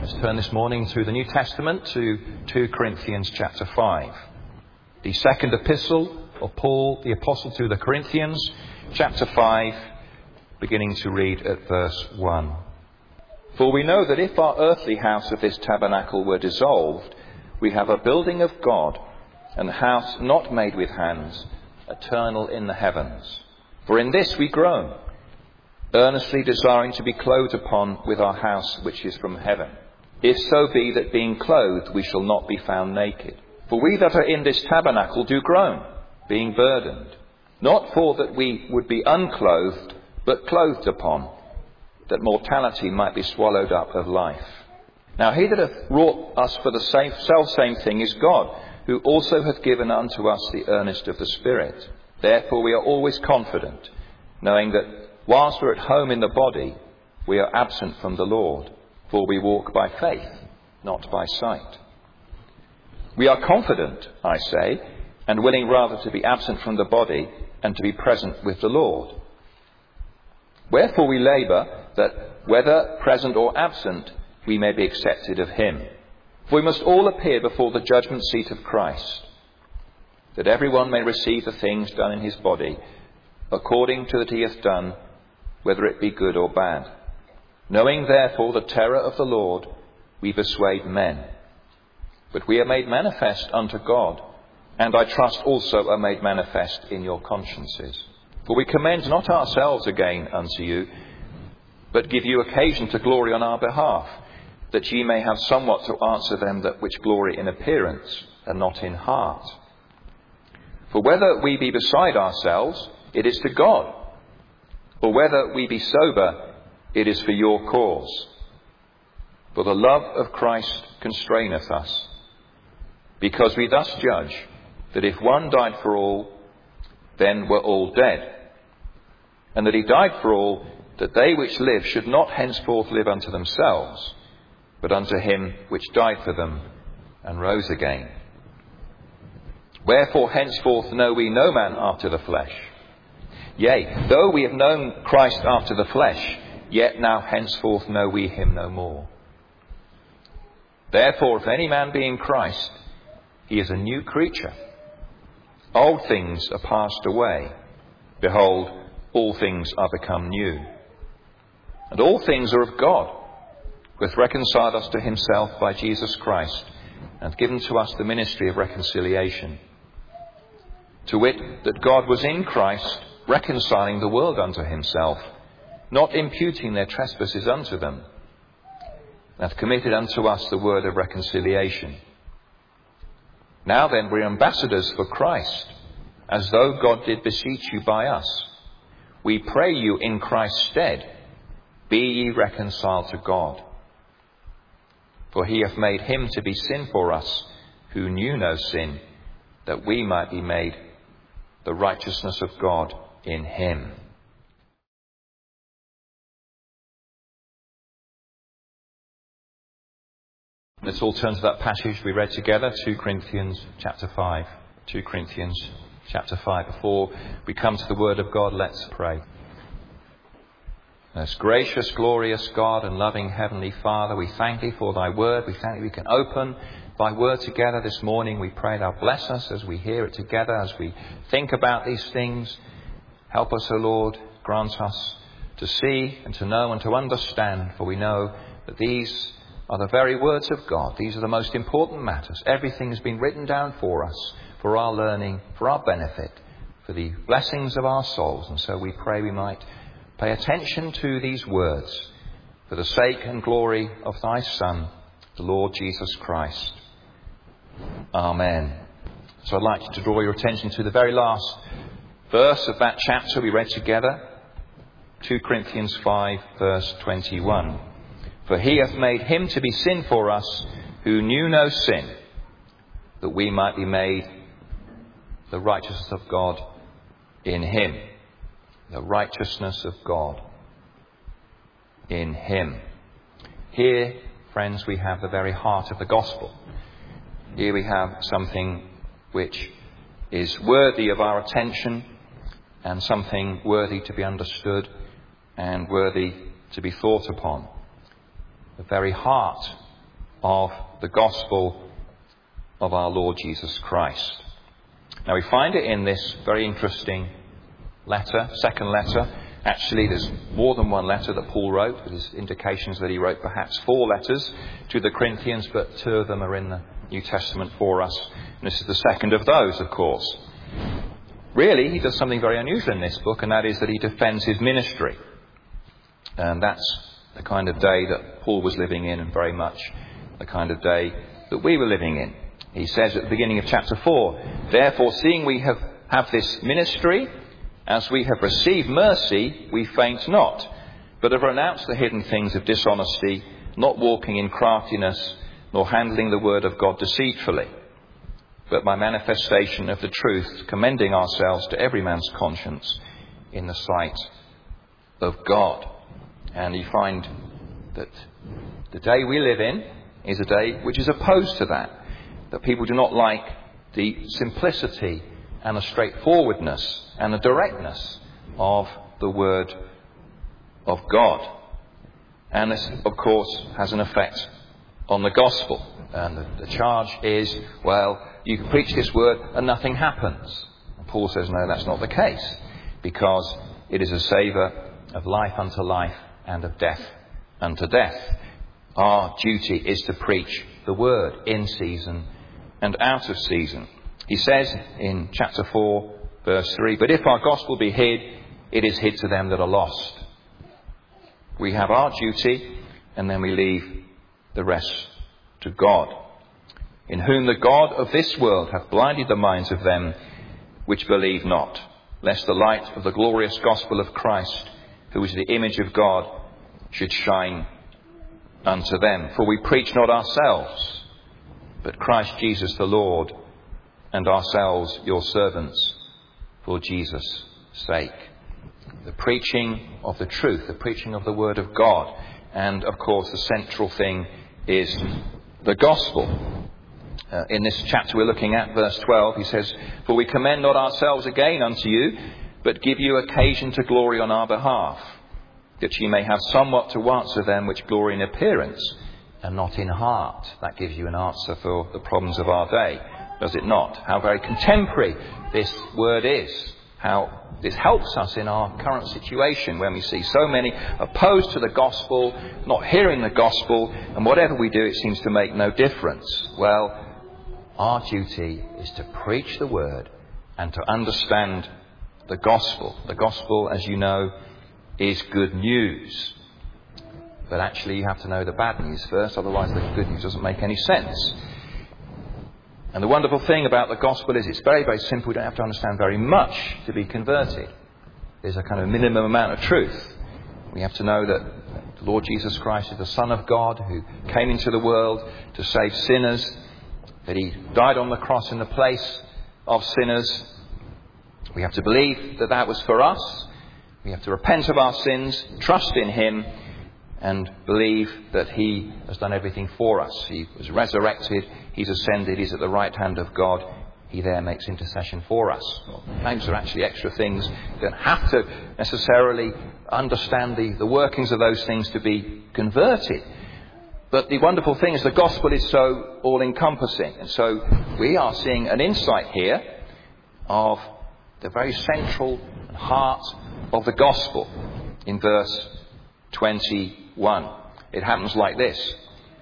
Let's turn this morning to the New Testament, to 2 Corinthians chapter 5. The second epistle of Paul, the apostle to the Corinthians, chapter 5, beginning to read at verse 1. For we know that if our earthly house of this tabernacle were dissolved, we have a building of God, and a house not made with hands, eternal in the heavens. For in this we groan, earnestly desiring to be clothed upon with our house which is from heaven. If so be that being clothed we shall not be found naked. For we that are in this tabernacle do groan, being burdened, not for that we would be unclothed, but clothed upon, that mortality might be swallowed up of life. Now he that hath wrought us for the selfsame thing is God, who also hath given unto us the earnest of the Spirit. Therefore we are always confident, knowing that whilst we're at home in the body, we are absent from the Lord, for we walk by faith, not by sight. We are confident, I say, and willing rather to be absent from the body and to be present with the Lord. Wherefore we labour that, whether present or absent, we may be accepted of him. For we must all appear before the judgment seat of Christ, that every one may receive the things done in his body, according to that he hath done, whether it be good or bad. Knowing therefore the terror of the Lord, we persuade men. But we are made manifest unto God, and I trust also are made manifest in your consciences. For we commend not ourselves again unto you, but give you occasion to glory on our behalf, that ye may have somewhat to answer them that which glory in appearance, and not in heart. For whether we be beside ourselves, it is to God. Or whether we be sober, it is for your cause. For the love of Christ constraineth us, because we thus judge that if one died for all, then were all dead. And that he died for all, that they which live should not henceforth live unto themselves, but unto him which died for them and rose again. Wherefore henceforth know we no man after the flesh. Yea, though we have known Christ after the flesh, yet now henceforth know we him no more. Therefore, if any man be in Christ, he is a new creature. Old things are passed away. Behold, all things are become new. And all things are of God, who hath reconciled us to himself by Jesus Christ, and given to us the ministry of reconciliation. To wit, that God was in Christ, reconciling the world unto himself, not imputing their trespasses unto them, and hath committed unto us the word of reconciliation. Now then, we are ambassadors for Christ, as though God did beseech you by us. We pray you in Christ's stead, be ye reconciled to God. For he hath made him to be sin for us, who knew no sin, that we might be made the righteousness of God in him. Let's all turn to that passage we read together, 2 Corinthians chapter 5. 2 Corinthians chapter 5. Before we come to the word of God, let's pray. Most gracious, glorious God and loving Heavenly Father, we thank thee for thy word. We thank thee we can open thy word together this morning. We pray thou bless us as we hear it together, as we think about these things. Help us, O Lord, grant us to see and to know and to understand, for we know that these are the very words of God. These are the most important matters. Everything has been written down for us, for our learning, for our benefit, for the blessings of our souls. And so we pray we might pay attention to these words for the sake and glory of thy Son, the Lord Jesus Christ. Amen. So I'd like to draw your attention to the very last verse of that chapter we read together, 2 Corinthians 5, verse 21. For he hath made him to be sin for us, who knew no sin, that we might be made the righteousness of God in him. The righteousness of God in him. Here, friends, we have the very heart of the gospel. Here we have something which is worthy of our attention, and something worthy to be understood and worthy to be thought upon. The very heart of the gospel of our Lord Jesus Christ. Now we find it in this very interesting letter, second letter. Actually, there's more than one letter that Paul wrote. There's indications that he wrote perhaps 4 letters to the Corinthians, but 2 of them are in the New Testament for us. And this is the second of those, of course. Really, he does something very unusual in this book, and that is that he defends his ministry. And that's the kind of day that Paul was living in, and very much the kind of day that we were living in. He says at the beginning of chapter 4, "Therefore, seeing we have this ministry, as we have received mercy, we faint not, but have renounced the hidden things of dishonesty, not walking in craftiness, nor handling the word of God deceitfully, but by manifestation of the truth, commending ourselves to every man's conscience in the sight of God." And you find that the day we live in is a day which is opposed to that people do not like the simplicity and the straightforwardness and the directness of the Word of God. And this, of course, has an effect on the gospel. And the charge is, well, you can preach this word and nothing happens. And Paul says, no, that's not the case, because it is a savour of life unto life and of death unto death. Our duty is to preach the word in season and out of season. He says in chapter 4, verse 3, "But if our gospel be hid, it is hid to them that are lost." We have our duty, and then we leave the rest to God. "In whom the God of this world hath blinded the minds of them which believe not, lest the light of the glorious gospel of Christ, who is the image of God, should shine unto them. For we preach not ourselves, but Christ Jesus the Lord, and ourselves your servants for Jesus' sake." The preaching of the truth, the preaching of the Word of God. And, of course, the central thing is the gospel. In this chapter we're looking at, verse 12, he says, "For we commend not ourselves again unto you, but give you occasion to glory on our behalf, that ye may have somewhat to answer them which glory in appearance, and not in heart." That gives you an answer for the problems of our day, does it not? How very contemporary this word is. How this helps us in our current situation when we see so many opposed to the gospel, not hearing the gospel, and whatever we do, it seems to make no difference. Well, our duty is to preach the word and to understand the gospel. The gospel, as you know, is good news. But actually you have to know the bad news first, otherwise the good news doesn't make any sense. And the wonderful thing about the gospel is it's very, very simple. You don't have to understand very much to be converted. There's a kind of minimum amount of truth. We have to know that the Lord Jesus Christ is the Son of God who came into the world to save sinners, that he died on the cross in the place of sinners. We have to believe that that was for us. We have to repent of our sins, trust in him, and believe that he has done everything for us. He was resurrected, he's ascended, he's at the right hand of God. He there makes intercession for us. Well, those are actually extra things. You don't have to necessarily understand the workings of those things to be converted. But the wonderful thing is the gospel is so all-encompassing. And so we are seeing an insight here of the very central heart of the gospel in verse 21. It happens like this.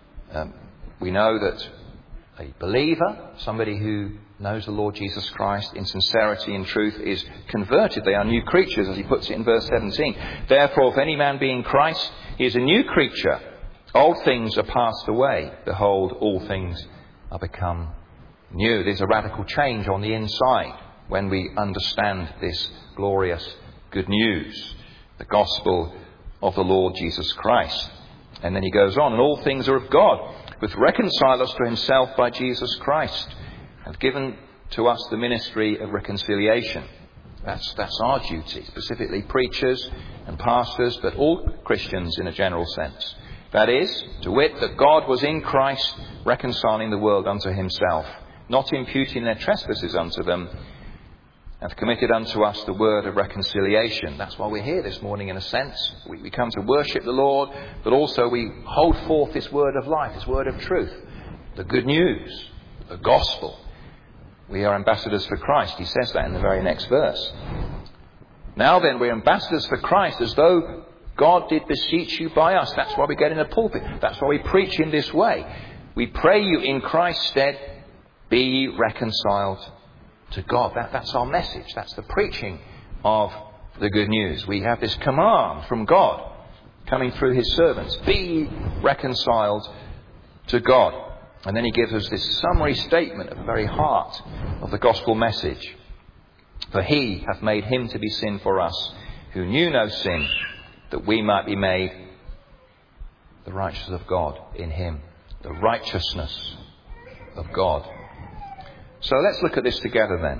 We know that a believer, somebody who knows the Lord Jesus Christ in sincerity and truth, is converted. They are new creatures, as he puts it in verse 17. "Therefore, if any man be in Christ, he is a new creature. Old things are passed away. Behold, all things are become new." There's a radical change on the inside when we understand this glorious good news, the gospel of the Lord Jesus Christ. And then he goes on, "And all things are of God, which reconcile us to himself by Jesus Christ, and given to us the ministry of reconciliation." That's our duty, specifically preachers and pastors, but all Christians in a general sense. That is, to wit, that God was in Christ reconciling the world unto himself, not imputing their trespasses unto them, hath committed unto us the word of reconciliation. That's why we're here this morning, in a sense. We come to worship the Lord, but also we hold forth this word of life, this word of truth, the good news, the gospel. We are ambassadors for Christ. He says that in the very next verse. Now then, we're ambassadors for Christ, as though God did beseech you by us. That's why we get in the pulpit. That's why we preach in this way. We pray you in Christ's stead, be ye reconciled to God. That's our message. That's the preaching of the good news. We have this command from God coming through his servants. Be ye reconciled to God. And then he gives us this summary statement at the very heart of the gospel message. For he hath made him to be sin for us, who knew no sin, that we might be made the righteousness of God in him. The righteousness of God. So let's look at this together then.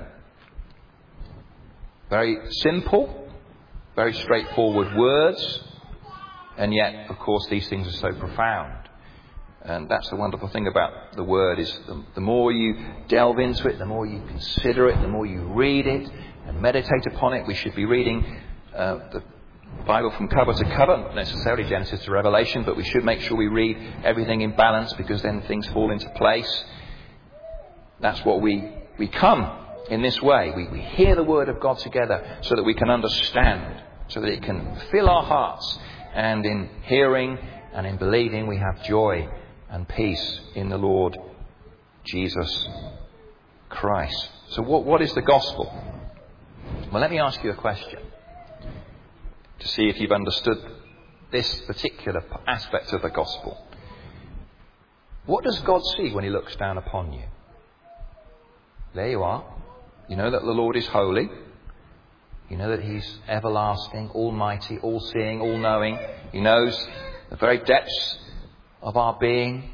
Very simple, very straightforward words, and yet, of course, these things are so profound. And that's the wonderful thing about the Word, is the more you delve into it, the more you consider it, the more you read it and meditate upon it. We should be reading the Bible from cover to cover, not necessarily Genesis to Revelation, but we should make sure we read everything in balance, because then things fall into place. That's what we come in this way. We hear the Word of God together so that we can understand, so that it can fill our hearts. And in hearing and in believing, we have joy and peace in the Lord Jesus Christ. So what is the gospel? Well, let me ask you a question to see if you've understood this particular aspect of the gospel. What does God see when he looks down upon you? There you are. You know that the Lord is holy. You know that he's everlasting, almighty, all-seeing, all-knowing. He knows the very depths of our being.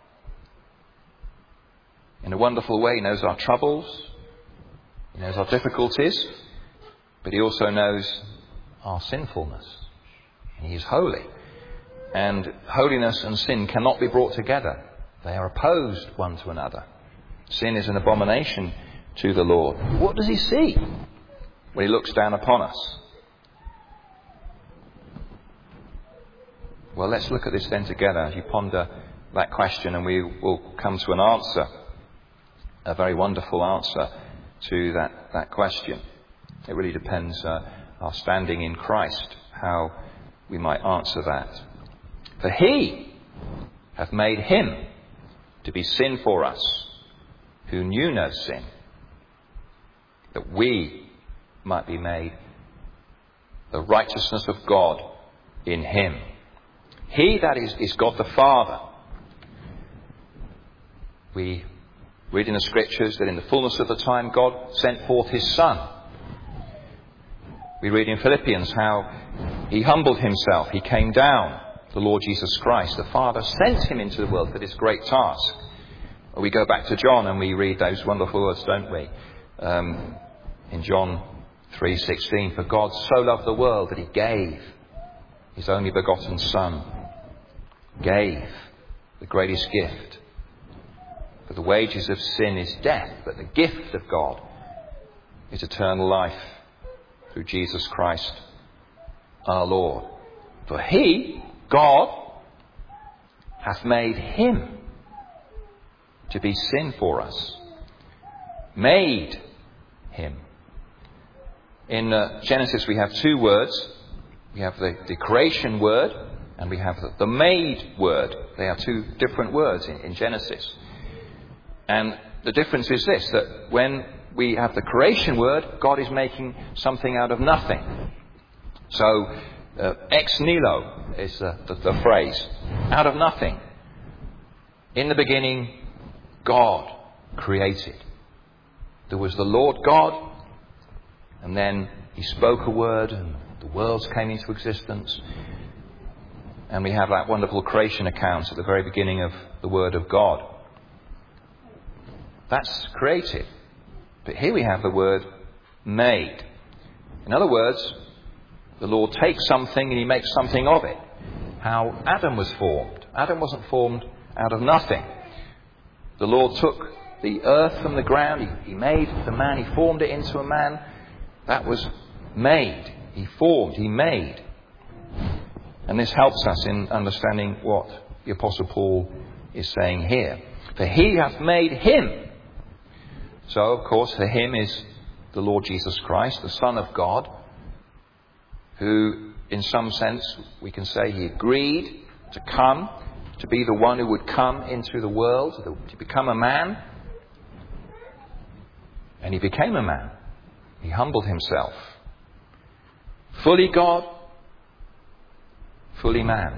In a wonderful way, he knows our troubles. He knows our difficulties. But he also knows our sinfulness. And he is holy. And holiness and sin cannot be brought together. They are opposed one to another. Sin is an abomination to the Lord. What does he see when he looks down upon us? Well, let's look at this then together as you ponder that question, and we will come to an answer, a very wonderful answer to that question. It really depends our standing in Christ, how we might answer that. For he hath made him to be sin for us, who knew no sin, that we might be made the righteousness of God in him. He, that is God the Father. We read in the Scriptures that in the fullness of the time God sent forth his Son. We read in Philippians how he humbled himself. He came down, the Lord Jesus Christ. The Father sent him into the world for this great task. We go back to John and we read those wonderful words, don't we? In John 3:16, for God so loved the world that he gave his only begotten Son. Gave the greatest gift. For the wages of sin is death, but the gift of God is eternal life through Jesus Christ our Lord. For he, God, hath made him to be sin for us. Made him. In Genesis we have two words. We have the creation word and we have the made word. They are two different words in Genesis. And the difference is this, that when we have the creation word, God is making something out of nothing. So, ex nihilo is the phrase. Out of nothing. In the beginning, God created. There was the Lord God, and then he spoke a word and the worlds came into existence. And we have that wonderful creation account at the very beginning of the Word of God. That's created. But here we have the word made. In other words, the Lord takes something and he makes something of it. How Adam was formed. Adam wasn't formed out of nothing. The Lord took the earth from the ground. He made the man. He formed it into a man. That was made. He formed. He made. And this helps us in understanding what the Apostle Paul is saying here. For he hath made him. So, of course, for him is the Lord Jesus Christ, the Son of God, who, in some sense, we can say he agreed to come, to be the one who would come into the world, to become a man. And he became a man. He humbled himself. Fully God, fully man.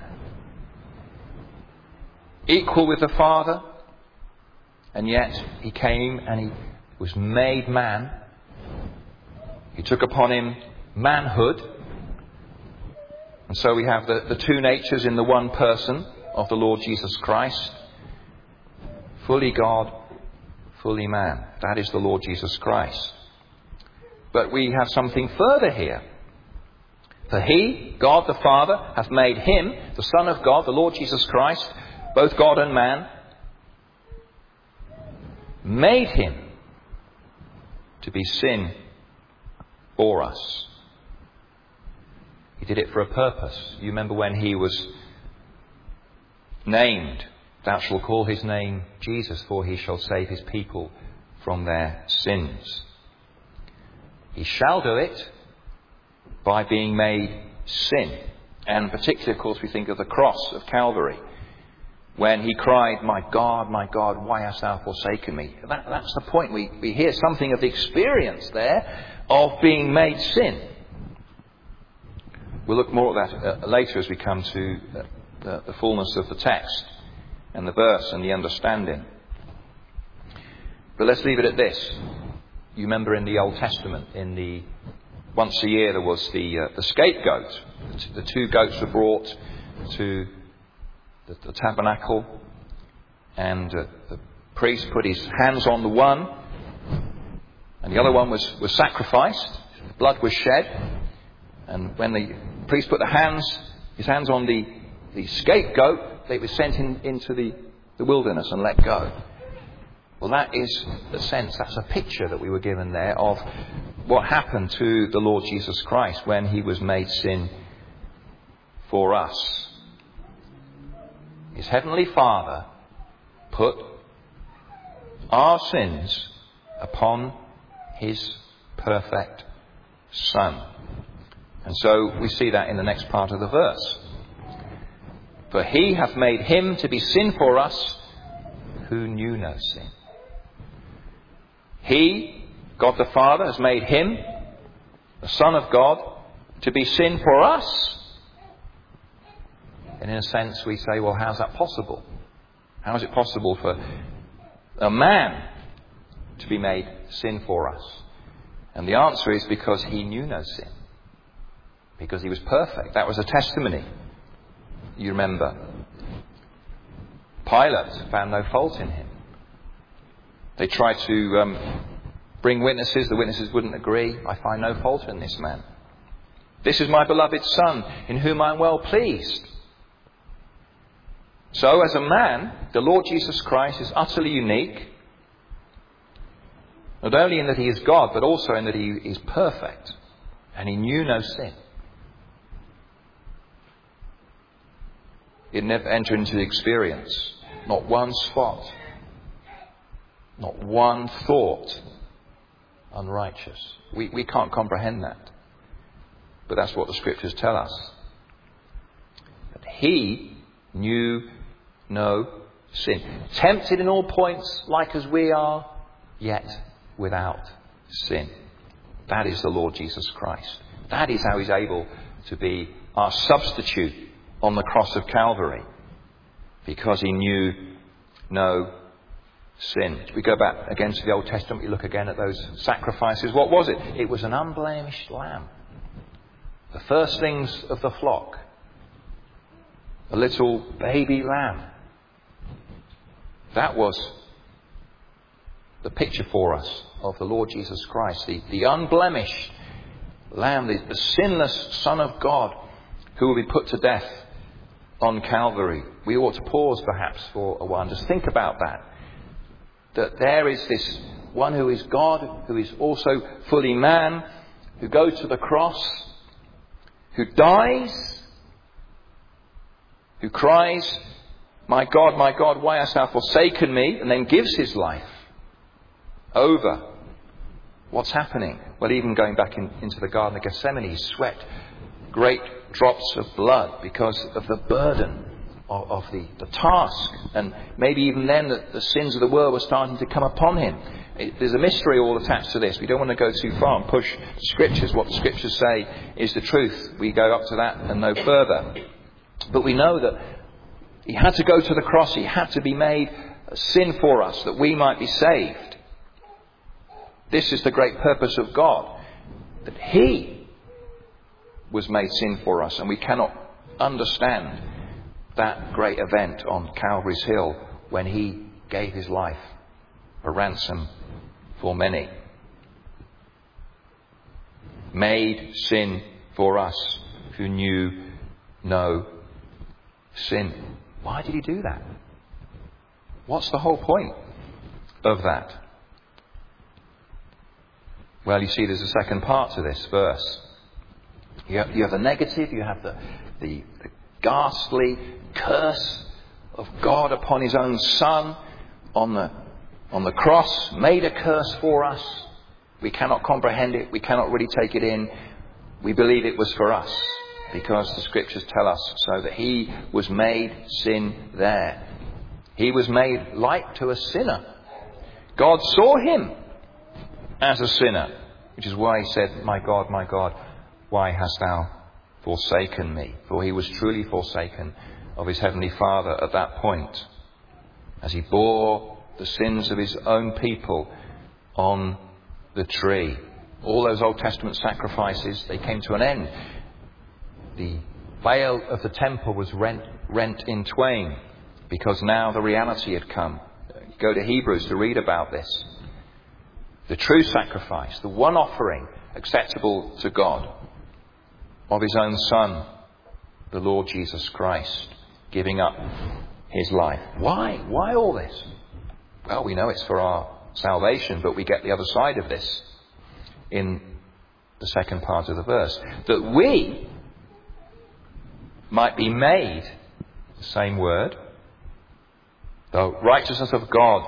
Equal with the Father, and yet he came and he was made man. He took upon him manhood. And so we have the two natures in the one person of the Lord Jesus Christ. Fully God, fully man. That is the Lord Jesus Christ. But we have something further here. For he, God the Father, hath made him, the Son of God, the Lord Jesus Christ, both God and man, made him to be sin for us. He did it for a purpose. You remember when he was named, thou shalt call his name Jesus, for he shall save his people from their sins. He shall do it by being made sin. And particularly, of course, we think of the cross of Calvary, when he cried, my God, why hast thou forsaken me? That's the point. We hear something of the experience there of being made sin. We'll look more at that later as we come to the fullness of the text and the verse and the understanding. But let's leave it at this. You remember in the Old Testament, once a year there was the scapegoat. The two goats were brought to the tabernacle, and the priest put his hands on the one, and the other one was sacrificed. Blood was shed, and when the priest put his hands on the scapegoat, they were sent into the wilderness and let go. Well, that is the sense, that's a picture that we were given there of what happened to the Lord Jesus Christ when he was made sin for us. His heavenly Father put our sins upon his perfect Son. And so we see that in the next part of the verse. For he hath made him to be sin for us who knew no sin. He, God the Father, has made him, the Son of God, to be sin for us. And in a sense we say, well, how's that possible? How is it possible for a man to be made sin for us? And the answer is because he knew no sin. Because he was perfect. That was a testimony. You remember. Pilate found no fault in him. They tried to bring witnesses. The witnesses wouldn't agree. I find no fault in this man. This is my beloved Son, in whom I am well pleased. So, as a man, the Lord Jesus Christ is utterly unique. Not only in that he is God, but also in that he is perfect. And he knew no sin. He had never entered into the experience. Not one spot. Not one thought unrighteous. We can't comprehend that. But that's what the Scriptures tell us. That he knew no sin. Tempted in all points like as we are, yet without sin. That is the Lord Jesus Christ. That is how he's able to be our substitute on the cross of Calvary. Because he knew no sin. We go back again to the Old Testament. We look again at those sacrifices. What was it? It was an unblemished lamb. The firstlings of the flock. A little baby lamb. That was the picture for us of the Lord Jesus Christ. The unblemished lamb, the sinless Son of God, who will be put to death on Calvary. We ought to pause perhaps for a while and just think about that. that there is this one who is God, who is also fully man, who goes to the cross, who dies, who cries, my God, why hast thou forsaken me?" and then gives his life over. What's happening? Well, even going back into the Garden of Gethsemane, he sweat great drops of blood because of the burden of the task. And maybe even then the sins of the world were starting to come upon him. There's a mystery all attached to this. We don't want to go too far and push the Scriptures. What the Scriptures say is the truth. We go up to that and no further. But we know that he had to go to the cross. He had to be made a sin for us that we might be saved. This is the great purpose of God, that he was made sin for us, and we cannot understand that great event on Calvary's Hill when he gave his life a ransom for many. Made sin for us who knew no sin. Why did he do that? What's the whole point of that? Well, you see, there's a second part to this verse. You have the negative, you have the ghastly curse of God upon his own Son on the cross, made a curse for us. We cannot comprehend it, we cannot really take it in. We believe it was for us, because the Scriptures tell us so, that he was made sin there. He was made like to a sinner. God saw him as a sinner, which is why he said, my God, why hast thou forsaken me?" For he was truly forsaken of his heavenly Father at that point, as he bore the sins of his own people on the tree. All those Old Testament sacrifices, they came to an end. The veil of the temple was rent in twain, because now the reality had come. Go to Hebrews to read about this. The true sacrifice, the one offering acceptable to God, of his own Son, the Lord Jesus Christ, giving up his life. Why? Why all this? Well, we know it's for our salvation, but we get the other side of this in the second part of the verse. That we might be made, the same word, the righteousness of God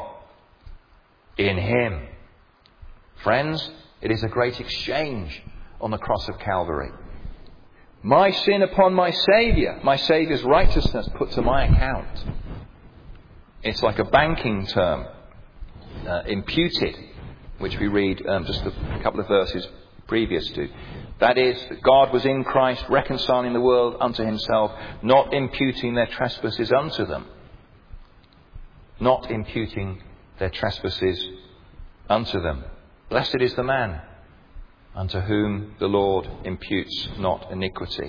in him. Friends, it is a great exchange on the cross of Calvary. My sin upon my Saviour's righteousness put to my account. It's like a banking term, imputed, which we read just a couple of verses previous to. That is, that God was in Christ reconciling the world unto himself, not imputing their trespasses unto them. Not imputing their trespasses unto them. Blessed is the man unto whom the Lord imputes not iniquity.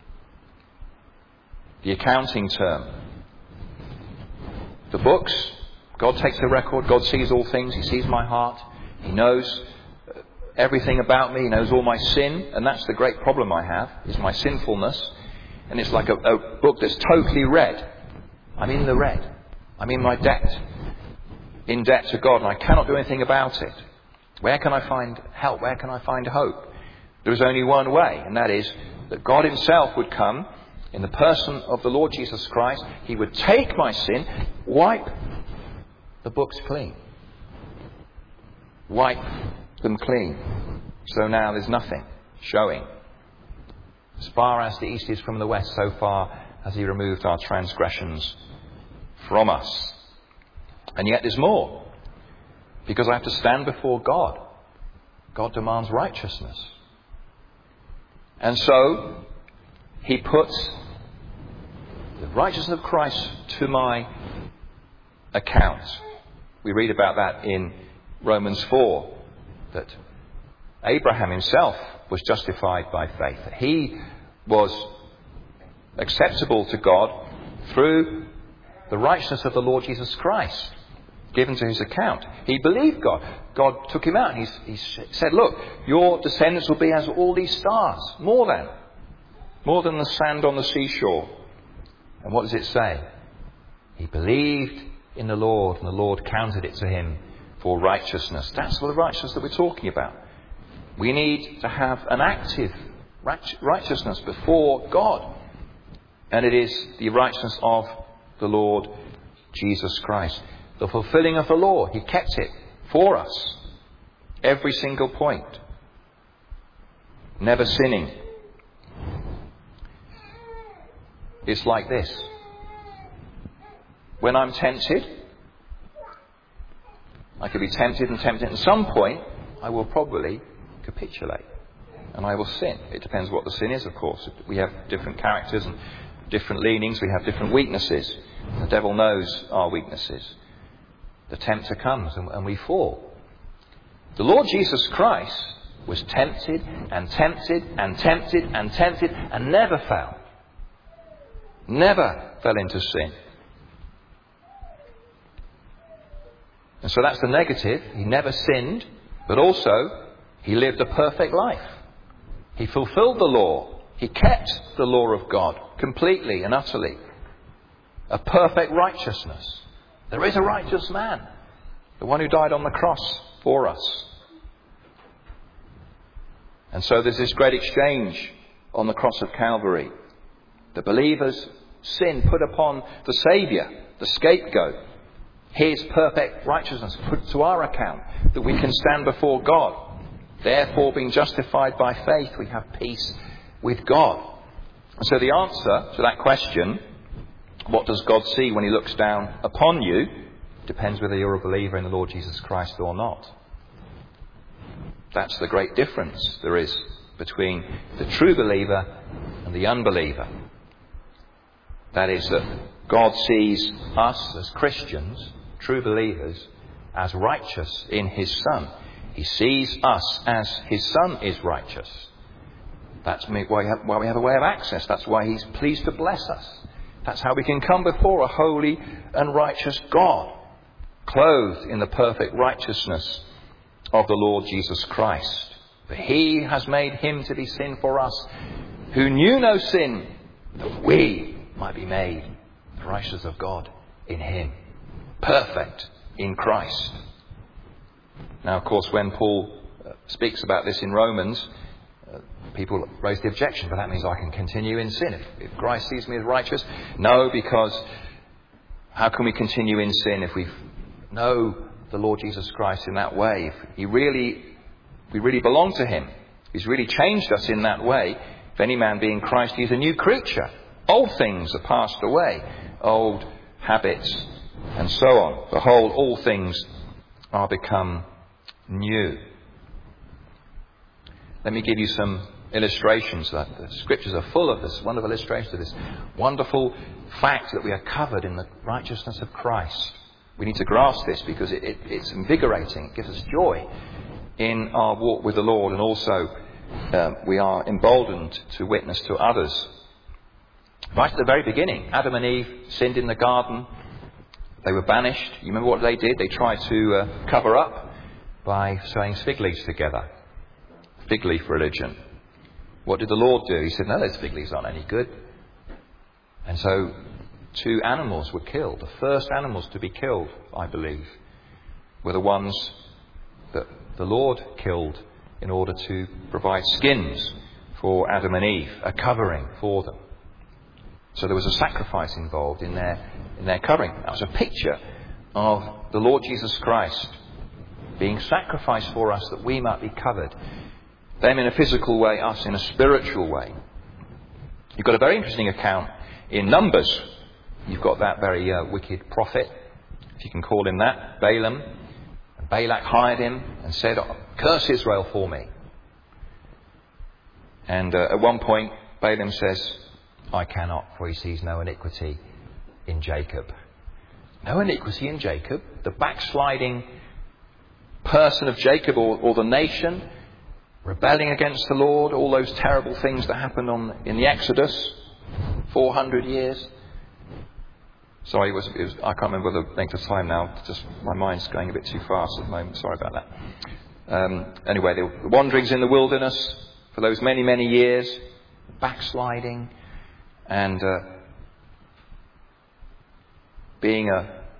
The accounting term. The books, God takes the record, God sees all things, he sees my heart, he knows everything about me, he knows all my sin, and that's the great problem I have, is my sinfulness. And it's like a book that's totally red. I'm in the red. I'm in my debt. In debt to God, and I cannot do anything about it. Where can I find help? Where can I find hope? There is only one way, and that is that God himself would come in the person of the Lord Jesus Christ. He would take my sin, wipe the books clean. Wipe them clean. So now there's nothing showing. As far as the east is from the west, so far has he removed our transgressions from us. And yet there's more. Because I have to stand before God. God demands righteousness. And so he puts the righteousness of Christ to my account. We read about that in Romans 4, that Abraham himself was justified by faith. He was acceptable to God through the righteousness of the Lord Jesus Christ, given to his account. He believed God. God took him out and he said, look, your descendants will be as all these stars. More than the sand on the seashore. And what does it say? He believed in the Lord, and the Lord counted it to him for righteousness. That's the righteousness that we're talking about. We need to have an active righteousness before God. And it is the righteousness of the Lord Jesus Christ. The fulfilling of the law. He kept it for us. Every single point. Never sinning. It's like this. When I'm tempted, I could be tempted and tempted. At some point, I will probably capitulate. And I will sin. It depends what the sin is, of course. We have different characters and different leanings. We have different weaknesses. The devil knows our weaknesses. The tempter comes and we fall. The Lord Jesus Christ was tempted and tempted and tempted and tempted and never fell. Never fell into sin. And so that's the negative. He never sinned, but also he lived a perfect life. He fulfilled the law. He kept the law of God completely and utterly. A perfect righteousness. There is a righteous man, the one who died on the cross for us. And so there's this great exchange on the cross of Calvary. The believer's sin put upon the Saviour, the scapegoat. His perfect righteousness put to our account, that we can stand before God. Therefore, being justified by faith, we have peace with God. So the answer to that question, what does God see when he looks down upon you, depends whether you're a believer in the Lord Jesus Christ or not. That's the great difference there is between the true believer and the unbeliever. That is that God sees us as Christians, true believers, as righteous in his Son. He sees us as his Son is righteous. That's why we have a way of access. That's why he's pleased to bless us. That's how we can come before a holy and righteous God, clothed in the perfect righteousness of the Lord Jesus Christ. For he has made him to be sin for us, who knew no sin, that we might be made the righteousness of God in him. Perfect in Christ. Now, of course, when Paul speaks about this in Romans, people raise the objection, but that means I can continue in sin if Christ sees me as righteous. No, because how can we continue in sin if we know the Lord Jesus Christ in that way? If we really belong to him. He's really changed us in that way. If any man be in Christ, he is a new creature. Old things are passed away. Old habits and so on. Behold, all things are become new. Let me give you some illustrations. The scriptures are full of this wonderful illustration of this wonderful fact that we are covered in the righteousness of Christ. We need to grasp this because it's invigorating. It gives us joy in our walk with the Lord, and also we are emboldened to witness to others. Right at the very beginning, Adam and Eve sinned in the garden. They were banished. You remember what they did? They tried to cover up by sewing fig leaves together. Fig leaf religion. What did the Lord do? He said, no, those fig leaves aren't any good. And so 2 animals were killed. The first animals to be killed, I believe, were the ones that the Lord killed in order to provide skins for Adam and Eve, a covering for them. So there was a sacrifice involved in their covering. That was a picture of the Lord Jesus Christ being sacrificed for us that we might be covered. Them in a physical way, us in a spiritual way. You've got a very interesting account in Numbers. You've got that very wicked prophet, if you can call him that, Balaam. And Balak hired him and said, curse Israel for me. And at one point, Balaam says, I cannot, for he sees no iniquity in Jacob. No iniquity in Jacob. The backsliding person of Jacob or the nation, rebelling against the Lord, all those terrible things that happened in the Exodus, 400 years. Sorry, I can't remember the length of time now. Just my mind's going a bit too fast at the moment. Sorry about that. Anyway, the wanderings in the wilderness for those many, many years, backsliding, and being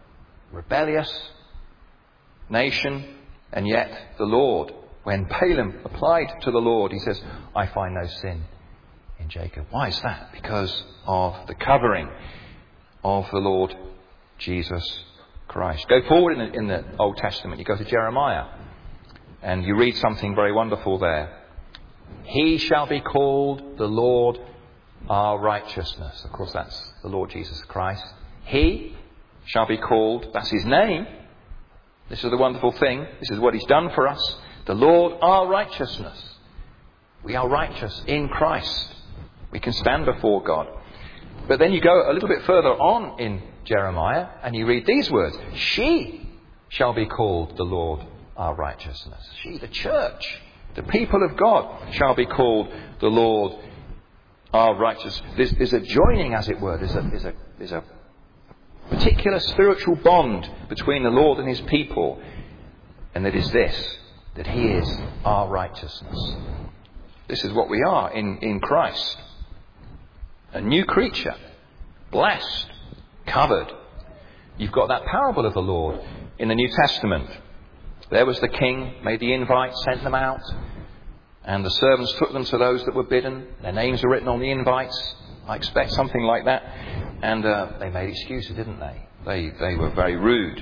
rebellious nation, and yet the Lord, when Balaam applied to the Lord, he says, I find no sin in Jacob. Why is that? Because of the covering of the Lord Jesus Christ. Go forward in the Old Testament. You go to Jeremiah and you read something very wonderful there. He shall be called the Lord our righteousness. Of course, that's the Lord Jesus Christ. He shall be called, that's his name. This is the wonderful thing. This is what he's done for us. The Lord our righteousness. We are righteous in Christ. We can stand before God. But then you go a little bit further on in Jeremiah and you read these words. She shall be called the Lord our righteousness. She, the church, the people of God, shall be called the Lord our righteousness. There's a joining, as it were. There's a particular spiritual bond between the Lord and his people. And that is this, that he is our righteousness. This is what we are in Christ. A new creature, blessed, covered. You've got that parable of the Lord in the New Testament. There was the king, made the invite, sent them out, and the servants took them to those that were bidden. Their names were written on the invites. I expect something like that. And they made excuses, didn't they? They were very rude.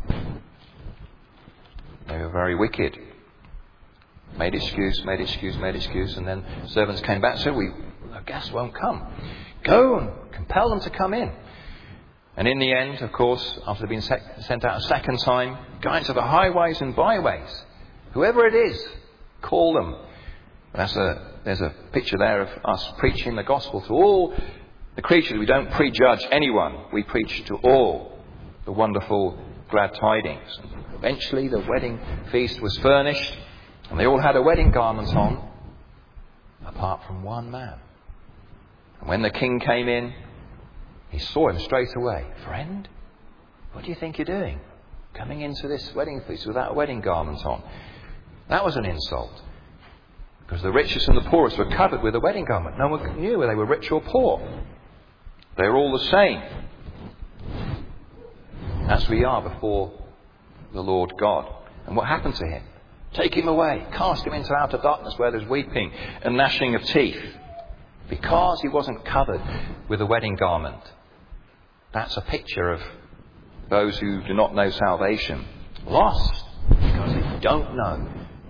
They were very wicked. Made excuse, and then servants came back and said, our guests won't come. Go and compel them to come in. And in the end, of course, after they've been sent out a second time, go into the highways and byways. Whoever it is, call them. There's a picture there of us preaching the gospel to all the creatures. We don't prejudge anyone. We preach to all the wonderful glad tidings. And eventually the wedding feast was furnished and they all had a wedding garment on, apart from one man. And when the king came in, he saw him straight away. Friend, what do you think you're doing? Coming into this wedding feast without a wedding garment on. That was an insult. Because the richest and the poorest were covered with a wedding garment. No one knew whether they were rich or poor. They were all the same. As we are before the Lord God. And what happened to him? Take him away. Cast him into outer darkness where there's weeping and gnashing of teeth. Because he wasn't covered with a wedding garment. That's a picture of those who do not know salvation. Lost because they don't know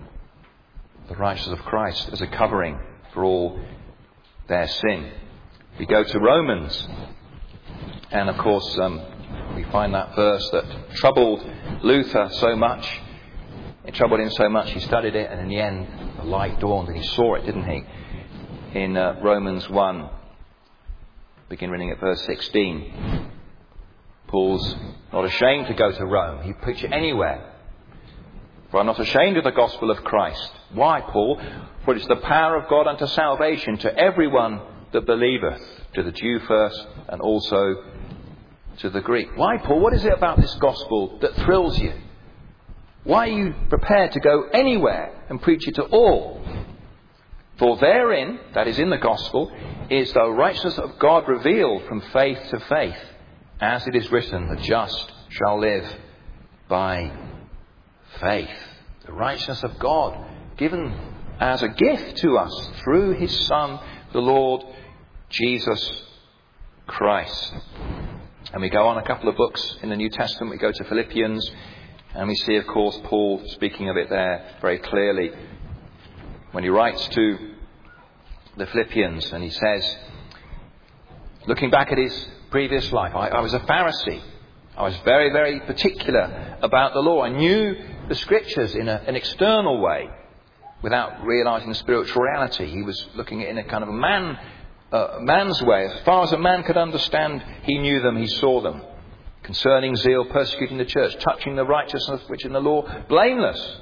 the righteousness of Christ as a covering for all their sin. We go to Romans. And of course, we find that verse that troubled Luther so much. It troubled him so much he studied it, and in the end the light dawned and he saw it, didn't he? In Romans 1, begin reading at verse 16. Paul's not ashamed to go to Rome. He preach it anywhere. For I'm not ashamed of the gospel of Christ. Why, Paul? For it is the power of God unto salvation to everyone that believeth, to the Jew first and also to the Greek. Why, Paul? What is it about this gospel that thrills you? Why are you prepared to go anywhere and preach it to all? For therein, that is in the gospel, is the righteousness of God revealed from faith to faith. As it is written, the just shall live by faith. The righteousness of God given as a gift to us through his Son, the Lord Jesus Christ. And we go on a couple of books in the New Testament. We go to Philippians and we see, of course, Paul speaking of it there very clearly. When he writes to the Philippians and he says, looking back at his previous life, I was a Pharisee. I was very, very particular about the law. I knew the scriptures in an external way without realizing the spiritual reality. He was looking at it in a kind of man's way. As far as a man could understand, he knew them, he saw them. Concerning zeal, persecuting the church, touching the righteousness which in the law, blameless.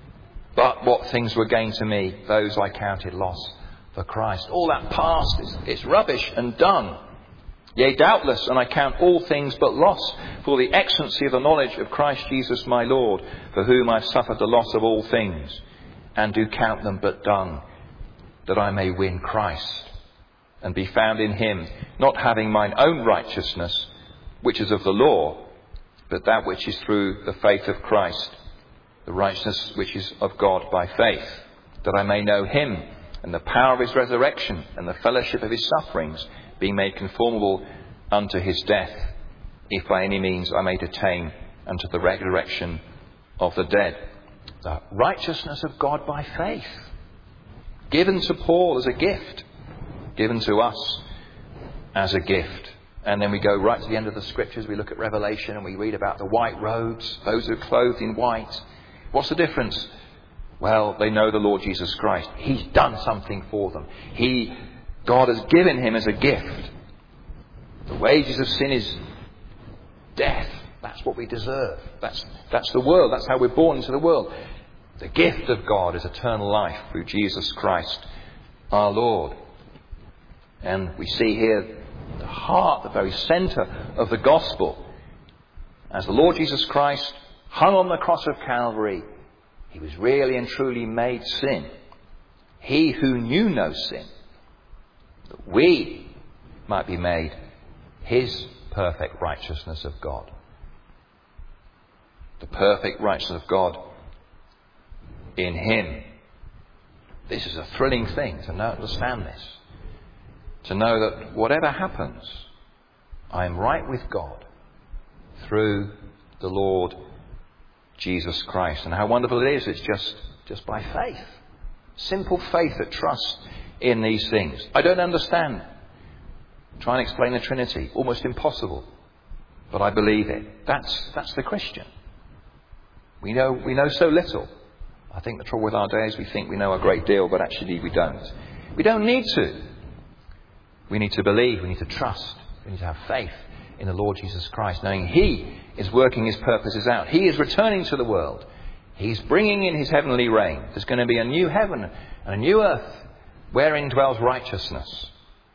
But what things were gained to me, those I counted loss for Christ. All that past, it's rubbish and done. Yea, doubtless, and I count all things but loss for the excellency of the knowledge of Christ Jesus my Lord, for whom I have suffered the loss of all things, and do count them but dung, that I may win Christ, and be found in him, not having mine own righteousness, which is of the law, but that which is through the faith of Christ, the righteousness which is of God by faith, that I may know him and the power of his resurrection and the fellowship of his sufferings, being made conformable unto his death, if by any means I may attain unto the resurrection of the dead. The righteousness of God by faith, given to Paul as a gift, given to us as a gift. And then we go right to the end of the scriptures. We look at Revelation and we read about the white robes, those who are clothed in white. What's the difference? Well, they know the Lord Jesus Christ. He's done something for them. God has given him as a gift. The wages of sin is death. That's what we deserve. That's the world. That's how we're born into the world. The gift of God is eternal life through Jesus Christ our Lord. And we see here the heart, the very centre of the gospel. As the Lord Jesus Christ hung on the cross of Calvary, he was really and truly made sin. He who knew no sin, that we might be made his perfect righteousness of God. The perfect righteousness of God in him. This is a thrilling thing to understand this. To know that whatever happens, I am right with God through the Lord Jesus Christ. And how wonderful it is. It's just by faith. Simple faith that trusts in these things. I don't understand. Try and explain the Trinity. Almost impossible. But I believe it. That's the Christian. We know so little. I think the trouble with our day is we think we know a great deal, but actually we don't. We don't need to. We need to believe. We need to trust. We need to have faith in the Lord Jesus Christ, knowing he is working his purposes out. He is returning to the world. He's bringing in his heavenly reign. There's going to be a new heaven and a new earth wherein dwells righteousness.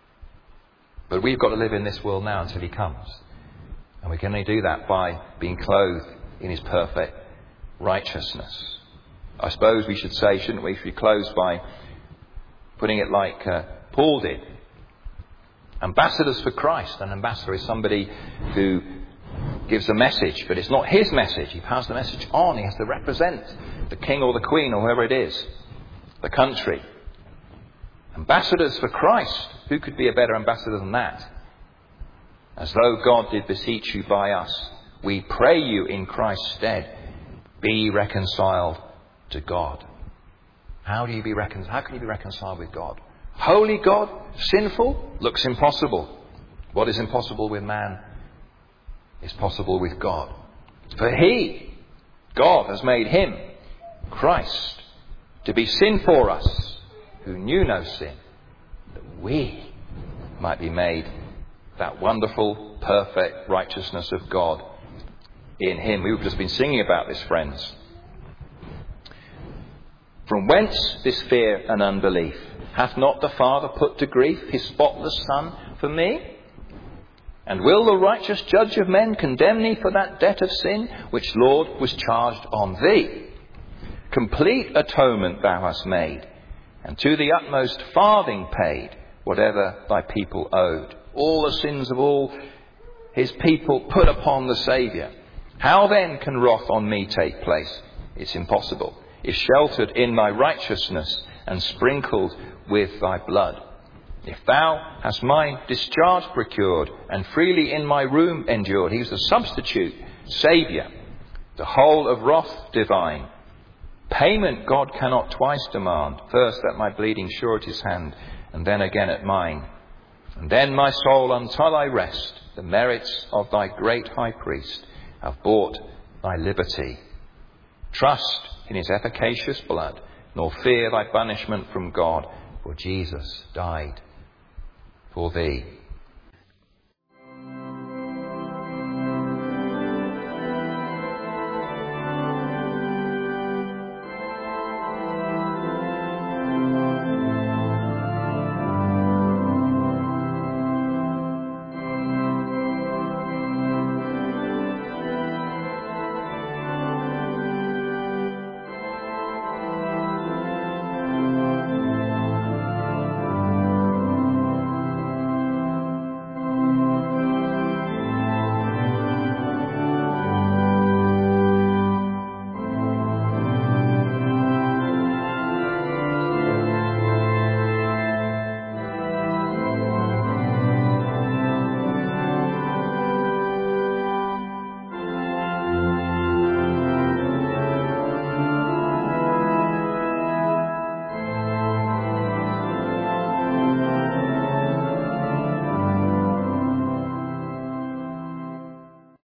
But we've got to live in this world now until he comes. And we can only do that by being clothed in his perfect righteousness. I suppose we should say, shouldn't we, if we close by putting it like Paul did. Ambassadors for Christ. An ambassador is somebody who gives a message, but it's not his message. He passes the message on. He has to represent the king or the queen or whoever it is, the country. Ambassadors for Christ. Who could be a better ambassador than that? As though God did beseech you by us, we pray you in Christ's stead, be reconciled to God. How can you be reconciled with God? Holy God, sinful, looks impossible. What is impossible with man is possible with God. For God has made him, Christ, to be sin for us, who knew no sin, that we might be made that wonderful, perfect righteousness of God in him. We've just been singing about this, friends. From whence this fear and unbelief? Hath not the Father put to grief his spotless Son for me? And will the righteous judge of men condemn thee for that debt of sin, which, Lord, was charged on thee? Complete atonement thou hast made, and to the utmost farthing paid, whatever thy people owed. All the sins of all his people put upon the Saviour. How then can wrath on me take place? It's impossible. If sheltered in thy righteousness and sprinkled with thy blood. If thou hast my discharge procured and freely in my room endured. He's the substitute, Saviour, the whole of wrath divine. Payment God cannot twice demand. First at my bleeding surety's hand, and then again at mine. And then my soul until I rest, the merits of thy great high priest have bought thy liberty. Trust in his efficacious blood, nor fear thy banishment from God, for Jesus died for thee.